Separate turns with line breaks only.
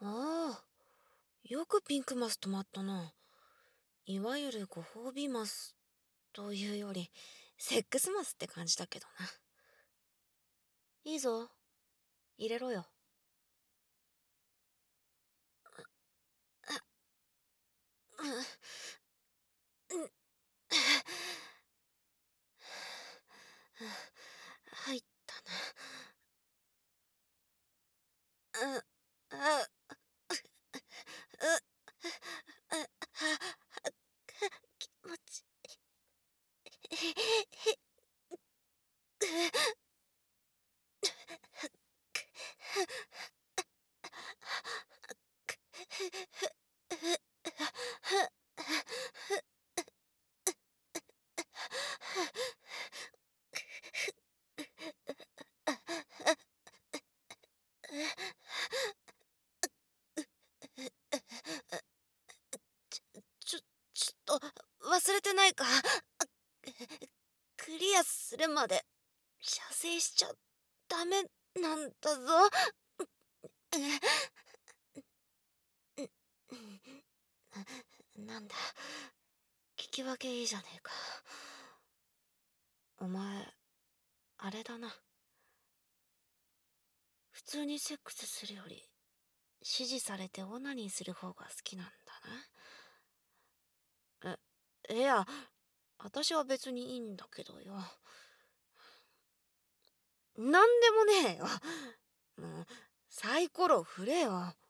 ああ、よくピンクマス止まったな。いわゆるご褒美マスというより、セックスマスって感じだけどな。いいぞ、入れろよ。うん、入ったな。気持ちいい。ちょ、ちょっと、忘れてないか。クリアするまで、射精しちゃダメなんだぞ。なんだ、聞き分けいいじゃねえか。お前、あれだな。普通にセックスするより、指示されてオナニーする方が好きなんだな。いや、私は別にいいんだけどよ。なんでもねえよ。もう、サイコロ振れよ。